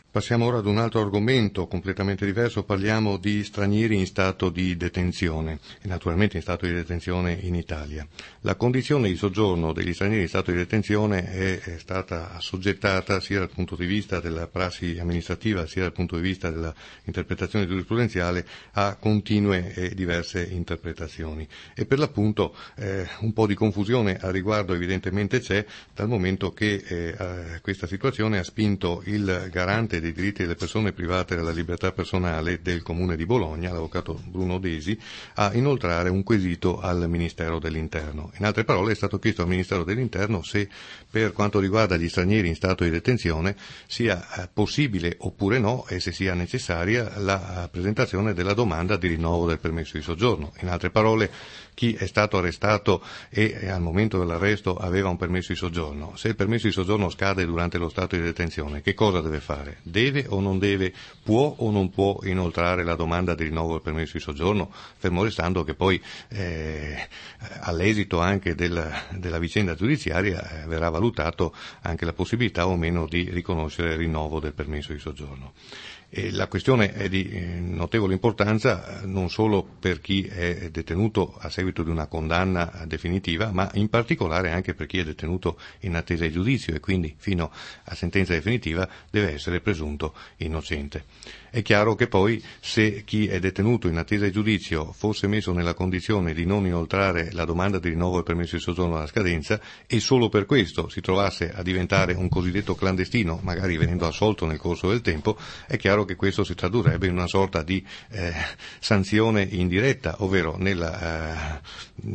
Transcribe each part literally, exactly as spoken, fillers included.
Passiamo ora ad un altro argomento completamente diverso, parliamo di stranieri in stato di detenzione e naturalmente in stato di detenzione in Italia. La condizione di soggiorno degli stranieri in stato di detenzione è, è stata assoggettata sia dal punto di vista della prassi amministrativa sia dal punto di vista dell'interpretazione giurisprudenziale a continue e diverse interpretazioni e per l'appunto eh, un po' di confusione a riguardo evidentemente c'è dal momento che eh, questa situazione ha spinto il garante dei diritti delle persone private della libertà personale del Comune di Bologna, l'avvocato Bruno Desi, a inoltrare un quesito al Ministero dell'Interno. In altre parole è stato chiesto al Ministero dell'Interno se per quanto riguarda gli stranieri in stato di detenzione sia possibile oppure no e se sia necessaria la presentazione della domanda di rinnovo del permesso di soggiorno. In altre parole, chi è stato arrestato e al momento dell'arresto aveva un permesso di soggiorno, se il permesso di soggiorno scade durante lo stato di detenzione, che cosa deve fare? Deve o non deve, può o non può inoltrare la domanda di rinnovo del permesso di soggiorno, fermo restando che poi eh, all'esito anche della, della vicenda giudiziaria eh, verrà valutato anche la possibilità o meno di riconoscere il rinnovo del permesso di soggiorno. E la questione è di notevole importanza non solo per chi è detenuto a seguito di una condanna definitiva, ma in particolare anche per chi è detenuto in attesa di giudizio e quindi fino a sentenza definitiva deve essere presunto innocente. È chiaro che poi se chi è detenuto in attesa di giudizio fosse messo nella condizione di non inoltrare la domanda di rinnovo del permesso di soggiorno alla scadenza e solo per questo si trovasse a diventare un cosiddetto clandestino, magari venendo assolto nel corso del tempo, è chiaro che questo si tradurrebbe in una sorta di eh, sanzione indiretta, ovvero nella, eh,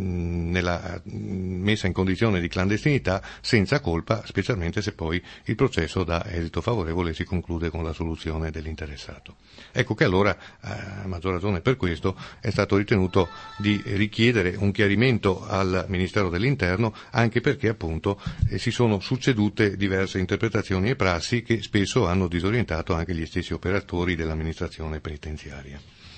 nella messa in condizione di clandestinità senza colpa, specialmente se poi il processo dà esito favorevole e si conclude con la soluzione dell'interessato. Ecco che allora, a maggior ragione per questo, è stato ritenuto di richiedere un chiarimento al Ministero dell'Interno, anche perché appunto eh, si sono succedute diverse interpretazioni e prassi che spesso hanno disorientato anche gli stessi operatori dell'amministrazione penitenziaria.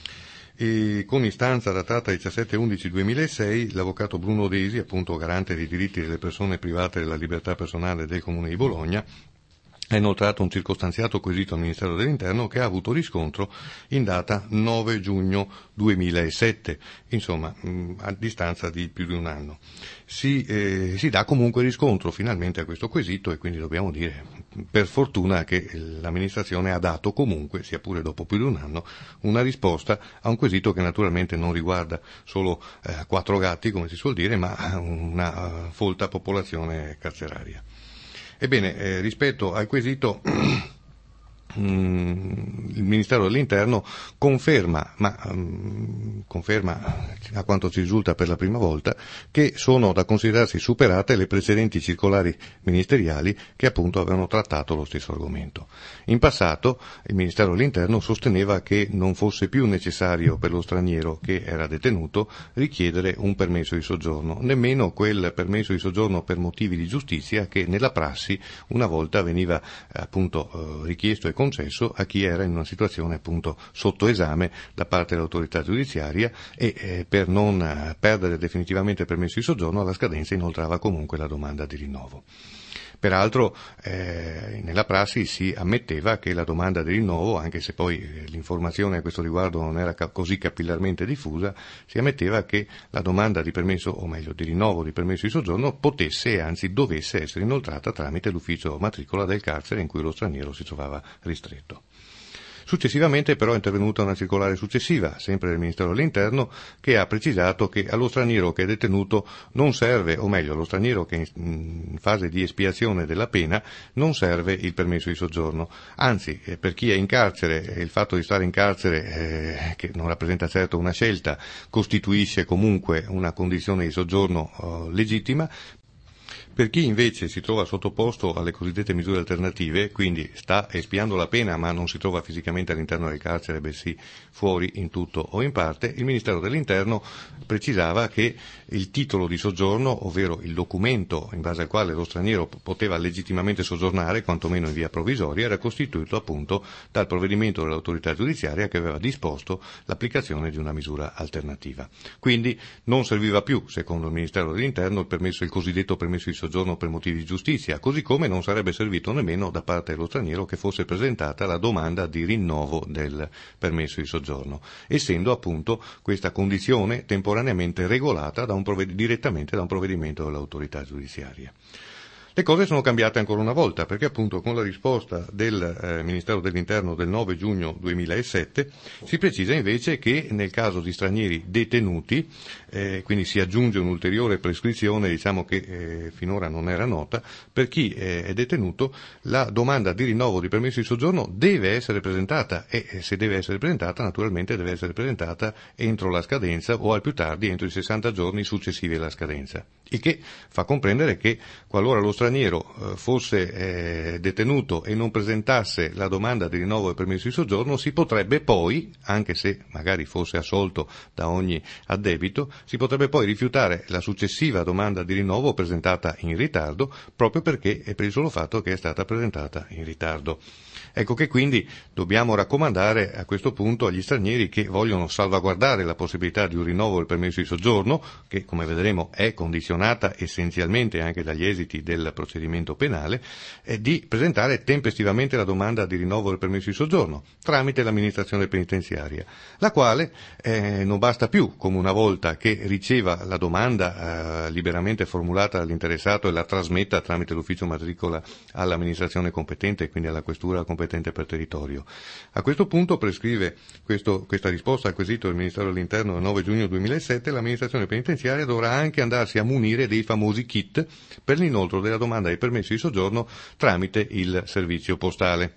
E con istanza datata diciassette undici duemilasei, l'avvocato Bruno Desi, appunto garante dei diritti delle persone private della libertà personale del Comune di Bologna, ha inoltrato un circostanziato quesito al Ministero dell'Interno che ha avuto riscontro in data nove giugno duemilasette, insomma mh, a distanza di più di un anno. Si, eh, si dà comunque riscontro finalmente a questo quesito e quindi dobbiamo dire per fortuna che l'amministrazione ha dato comunque, sia pure dopo più di un anno, una risposta a un quesito che naturalmente non riguarda solo eh, quattro gatti, come si suol dire, ma una uh, folta popolazione carceraria. Ebbene, eh, rispetto al quesito il Ministero dell'Interno conferma, ma um, conferma a quanto ci risulta per la prima volta, che sono da considerarsi superate le precedenti circolari ministeriali che appunto avevano trattato lo stesso argomento. In passato il Ministero dell'Interno sosteneva che non fosse più necessario per lo straniero che era detenuto richiedere un permesso di soggiorno, nemmeno quel permesso di soggiorno per motivi di giustizia che nella prassi una volta veniva appunto eh, richiesto e concesso a chi era in una situazione appunto sotto esame da parte dell'autorità giudiziaria e eh, per non eh, perdere definitivamente il permesso di soggiorno alla scadenza inoltrava comunque la domanda di rinnovo. Peraltro eh, nella prassi si ammetteva che la domanda di rinnovo, anche se poi eh, l'informazione a questo riguardo non era ca- così capillarmente diffusa, si ammetteva che la domanda di permesso, o meglio di rinnovo di permesso di soggiorno, potesse e anzi dovesse essere inoltrata tramite l'ufficio matricola del carcere in cui lo straniero si trovava ristretto. Successivamente però è intervenuta una circolare successiva, sempre del Ministero dell'Interno, che ha precisato che allo straniero che è detenuto non serve, o meglio, allo straniero che è in fase di espiazione della pena non serve il permesso di soggiorno. Anzi, eh, per chi è in carcere, eh, il fatto di stare in carcere, eh, che non rappresenta certo una scelta, costituisce comunque una condizione di soggiorno eh, legittima. Per chi invece si trova sottoposto alle cosiddette misure alternative, quindi sta espiando la pena ma non si trova fisicamente all'interno del carcere, bensì fuori in tutto o in parte, il Ministero dell'Interno precisava che il titolo di soggiorno, ovvero il documento in base al quale lo straniero poteva legittimamente soggiornare, quantomeno in via provvisoria, era costituito appunto dal provvedimento dell'autorità giudiziaria che aveva disposto l'applicazione di una misura alternativa. Quindi non serviva più, secondo il Ministero dell'Interno, il permesso, il cosiddetto permesso di soggiorno soggiorno per motivi di giustizia, così come non sarebbe servito nemmeno da parte dello straniero che fosse presentata la domanda di rinnovo del permesso di soggiorno, essendo appunto questa condizione temporaneamente regolata da un provved- direttamente da un provvedimento dell'autorità giudiziaria. Le cose sono cambiate ancora una volta, perché appunto con la risposta del eh, Ministero dell'Interno del nove giugno duemilasette si precisa invece che nel caso di stranieri detenuti, eh, quindi si aggiunge un'ulteriore prescrizione, diciamo che eh, finora non era nota, per chi eh, è detenuto la domanda di rinnovo di permesso di soggiorno deve essere presentata e eh, se deve essere presentata naturalmente deve essere presentata entro la scadenza o al più tardi entro i sessanta giorni successivi alla scadenza, il che fa comprendere che qualora lo straniero straniero fosse eh, detenuto e non presentasse la domanda di rinnovo del permesso di soggiorno, si potrebbe poi, anche se magari fosse assolto da ogni addebito, si potrebbe poi rifiutare la successiva domanda di rinnovo presentata in ritardo, proprio perché è per il solo fatto che è stata presentata in ritardo. Ecco che quindi dobbiamo raccomandare a questo punto agli stranieri che vogliono salvaguardare la possibilità di un rinnovo del permesso di soggiorno, che come vedremo è condizionata essenzialmente anche dagli esiti del procedimento penale, eh, di presentare tempestivamente la domanda di rinnovo del permesso di soggiorno tramite l'amministrazione penitenziaria, la quale eh, non basta più, come una volta, che riceva la domanda eh, liberamente formulata dall'interessato e la trasmetta tramite l'ufficio matricola all'amministrazione competente e quindi alla questura competente per territorio. A questo punto prescrive questo, questa risposta al quesito del Ministero dell'Interno del nove giugno duemilasette, l'amministrazione penitenziaria dovrà anche andarsi a munire dei famosi kit per l'inoltro della domanda di permesso di soggiorno tramite il servizio postale.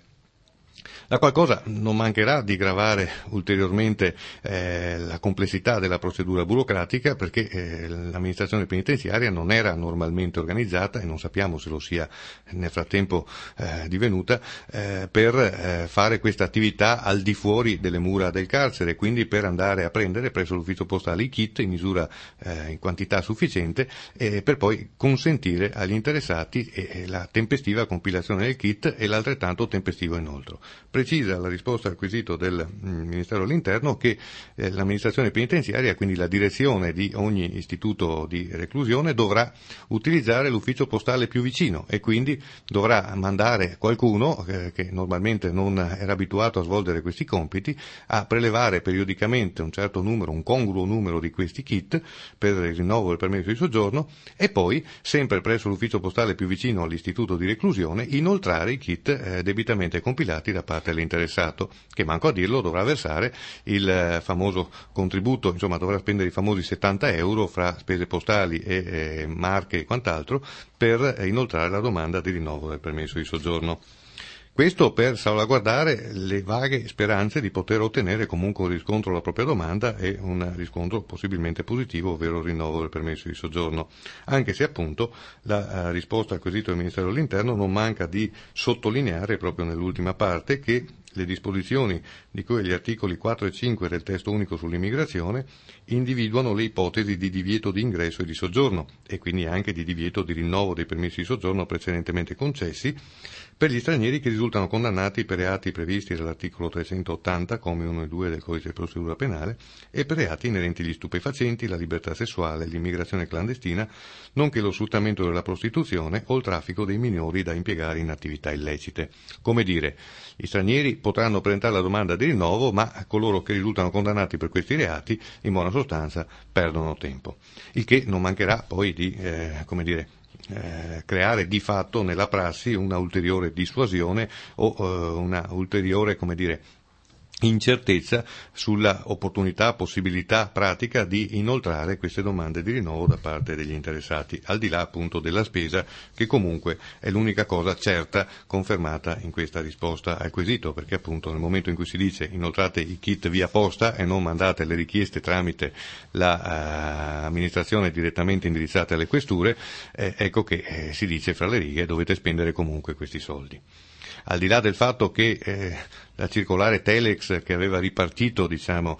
La qualcosa non mancherà di gravare ulteriormente eh, la complessità della procedura burocratica, perché eh, l'amministrazione penitenziaria non era normalmente organizzata, e non sappiamo se lo sia nel frattempo eh, divenuta, eh, per eh, fare questa attività al di fuori delle mura del carcere, quindi per andare a prendere presso l'ufficio postale i kit in misura eh, in quantità sufficiente, eh, per poi consentire agli interessati eh, la tempestiva compilazione del kit e l'altrettanto tempestivo inoltro. Precisa la risposta al quesito del Ministero dell'Interno che eh, l'amministrazione penitenziaria, quindi la direzione di ogni istituto di reclusione, dovrà utilizzare l'ufficio postale più vicino e quindi dovrà mandare qualcuno eh, che normalmente non era abituato a svolgere questi compiti a prelevare periodicamente un certo numero, un congruo numero di questi kit per il rinnovo del permesso di soggiorno e poi, sempre presso l'ufficio postale più vicino all'istituto di reclusione, inoltrare i kit eh, debitamente compilati da parte dell'interessato, che manco a dirlo dovrà versare il eh, famoso contributo, insomma dovrà spendere i famosi settanta euro fra spese postali e eh, marche e quant'altro per eh, inoltrare la domanda di rinnovo del permesso di soggiorno. Questo per salvaguardare le vaghe speranze di poter ottenere comunque un riscontro alla propria domanda e un riscontro possibilmente positivo, ovvero il rinnovo del permesso di soggiorno, anche se appunto la uh, risposta al quesito del Ministero dell'Interno non manca di sottolineare proprio nell'ultima parte che le disposizioni di cui agli articoli quattro e cinque del testo unico sull'immigrazione individuano le ipotesi di divieto di ingresso e di soggiorno e quindi anche di divieto di rinnovo dei permessi di soggiorno precedentemente concessi per gli stranieri che risultano condannati per reati previsti dall'articolo trecentottanta, commi uno e due del Codice di procedura penale, e per reati inerenti agli stupefacenti, la libertà sessuale, l'immigrazione clandestina, nonché lo sfruttamento della prostituzione o il traffico dei minori da impiegare in attività illecite. Come dire, gli stranieri potranno presentare la domanda di rinnovo, ma coloro che risultano condannati per questi reati, in buona sostanza, perdono tempo. Il che non mancherà poi di, eh, come dire, Eh, creare di fatto nella prassi una ulteriore dissuasione o eh, una ulteriore, come dire, incertezza sulla opportunità, possibilità pratica di inoltrare queste domande di rinnovo da parte degli interessati, al di là appunto della spesa, che comunque è l'unica cosa certa confermata in questa risposta al quesito, perché appunto nel momento in cui si dice inoltrate i kit via posta e non mandate le richieste tramite l'amministrazione la, uh, direttamente indirizzate alle questure, eh, ecco che eh, si dice fra le righe dovete spendere comunque questi soldi. al di là del fatto che eh, la circolare Telex, che aveva ripartito diciamo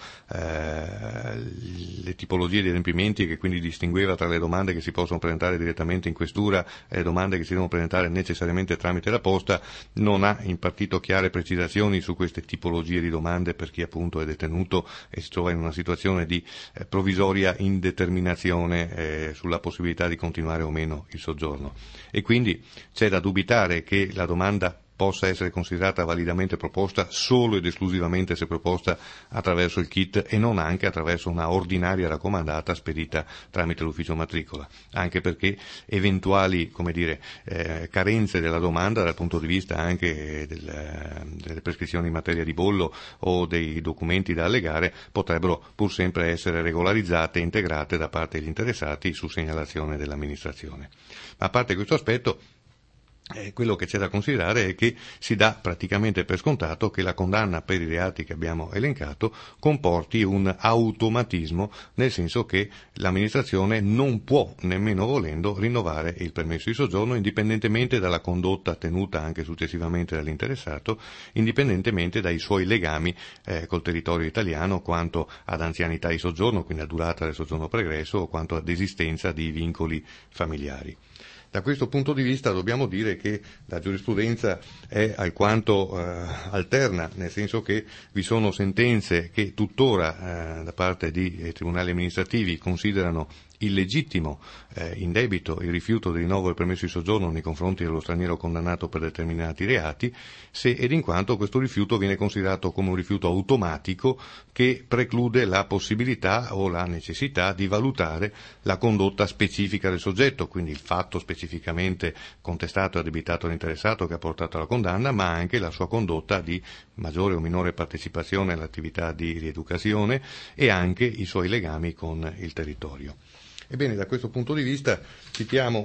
eh, le tipologie di adempimenti, che quindi distingueva tra le domande che si possono presentare direttamente in questura e le domande che si devono presentare necessariamente tramite la posta, non ha impartito chiare precisazioni su queste tipologie di domande per chi appunto è detenuto e si trova in una situazione di eh, provvisoria indeterminazione eh, sulla possibilità di continuare o meno il soggiorno. E quindi c'è da dubitare che la domanda possa essere considerata validamente proposta solo ed esclusivamente se proposta attraverso il kit e non anche attraverso una ordinaria raccomandata spedita tramite l'ufficio matricola, anche perché eventuali, come dire, eh, carenze della domanda dal punto di vista anche del, delle prescrizioni in materia di bollo o dei documenti da allegare potrebbero pur sempre essere regolarizzate e integrate da parte degli interessati su segnalazione dell'amministrazione. Ma a parte questo aspetto, Eh, quello che c'è da considerare è che si dà praticamente per scontato che la condanna per i reati che abbiamo elencato comporti un automatismo, nel senso che l'amministrazione non può, nemmeno volendo, rinnovare il permesso di soggiorno indipendentemente dalla condotta tenuta anche successivamente dall'interessato, indipendentemente dai suoi legami eh, col territorio italiano quanto ad anzianità di soggiorno, quindi a durata del soggiorno pregresso, o quanto ad esistenza di vincoli familiari. Da questo punto di vista dobbiamo dire che la giurisprudenza è alquanto eh, alterna, nel senso che vi sono sentenze che tuttora eh, da parte di eh, tribunali amministrativi considerano illegittimo, eh, indebito il rifiuto del rinnovo del permesso di soggiorno nei confronti dello straniero condannato per determinati reati, se ed in quanto questo rifiuto viene considerato come un rifiuto automatico che preclude la possibilità o la necessità di valutare la condotta specifica del soggetto, quindi il fatto specificamente contestato e addebitato all'interessato che ha portato alla condanna, ma anche la sua condotta di maggiore o minore partecipazione all'attività di rieducazione e anche i suoi legami con il territorio. Ebbene, da questo punto di vista citiamo,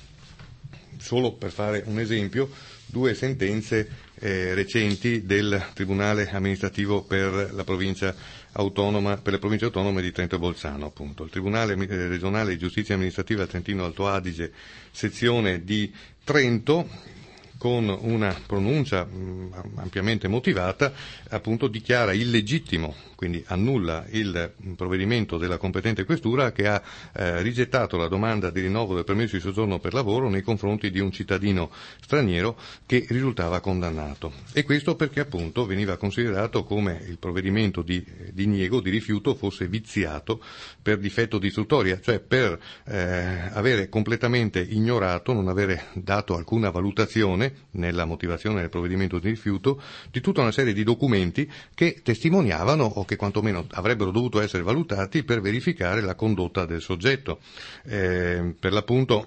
solo per fare un esempio, due sentenze eh, recenti del Tribunale amministrativo per la provincia autonoma, per le province autonome di Trento e Bolzano, appunto. Il Tribunale regionale di giustizia amministrativa Trentino Alto Adige, sezione di Trento, con una pronuncia mh, ampiamente motivata, appunto dichiara illegittimo, quindi annulla il provvedimento della competente questura che ha eh, rigettato la domanda di rinnovo del permesso di soggiorno per lavoro nei confronti di un cittadino straniero che risultava condannato. E questo perché appunto veniva considerato come il provvedimento di diniego, di rifiuto, fosse viziato per difetto di istruttoria, cioè per eh, avere completamente ignorato, non avere dato alcuna valutazione nella motivazione del provvedimento di rifiuto di tutta una serie di documenti che testimoniavano o che quantomeno avrebbero dovuto essere valutati per verificare la condotta del soggetto. Eh, per l'appunto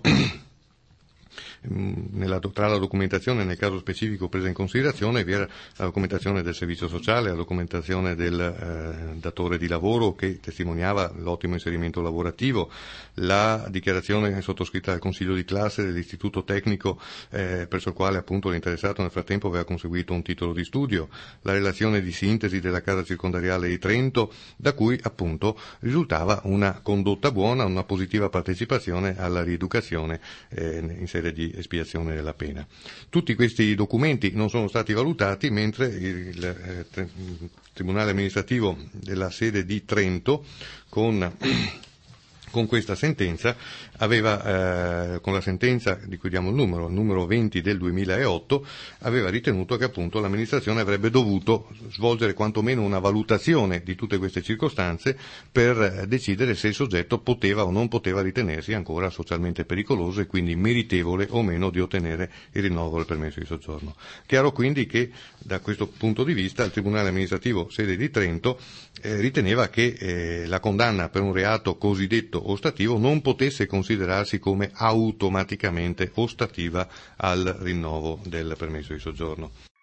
Nella, tra la documentazione nel caso specifico presa in considerazione vi era la documentazione del servizio sociale, la documentazione del eh, datore di lavoro che testimoniava l'ottimo inserimento lavorativo, la dichiarazione sottoscritta dal consiglio di classe dell'istituto tecnico eh, presso il quale appunto l'interessato nel frattempo aveva conseguito un titolo di studio, la relazione di sintesi della casa circondariale di Trento, da cui appunto risultava una condotta buona, una positiva partecipazione alla rieducazione eh, in sede di espiazione della pena. Tutti questi documenti non sono stati valutati, mentre il eh, tre, Tribunale amministrativo della sede di Trento con con questa sentenza aveva, eh, con la sentenza di cui diamo il numero, il numero venti del duemilaotto, aveva ritenuto che appunto l'amministrazione avrebbe dovuto svolgere quantomeno una valutazione di tutte queste circostanze per decidere se il soggetto poteva o non poteva ritenersi ancora socialmente pericoloso e quindi meritevole o meno di ottenere il rinnovo del permesso di soggiorno. Chiaro quindi che da questo punto di vista il Tribunale amministrativo sede di Trento eh, riteneva che eh, la condanna per un reato cosiddetto ostativo non potesse considerarsi come automaticamente ostativa al rinnovo del permesso di soggiorno.